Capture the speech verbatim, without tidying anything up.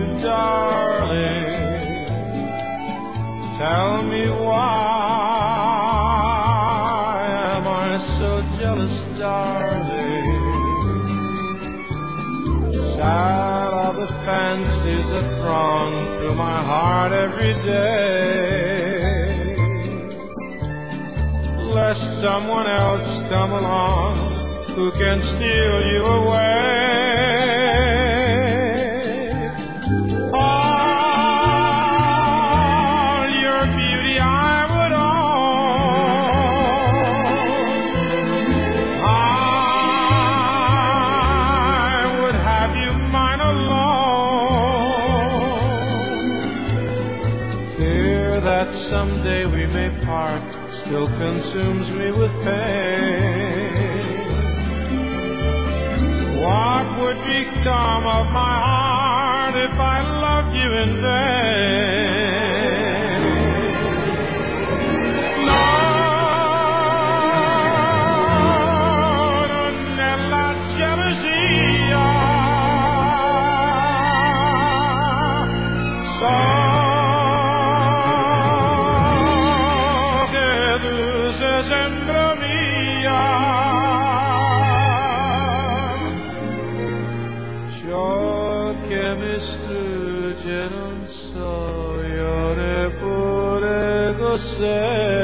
darling. Tell me why am I so jealous, darling? Sad are the fancies that throng through my heart every day, lest someone else come along who can steal you away. All your beauty I would own. I would have you mine alone. Fear that someday we may part still consumes me with pain. What would become of my heart if I loved you in vain? No, non è la gelosia, so che tu sei sempre mia. Che mi strugge non so io neppure cos'è.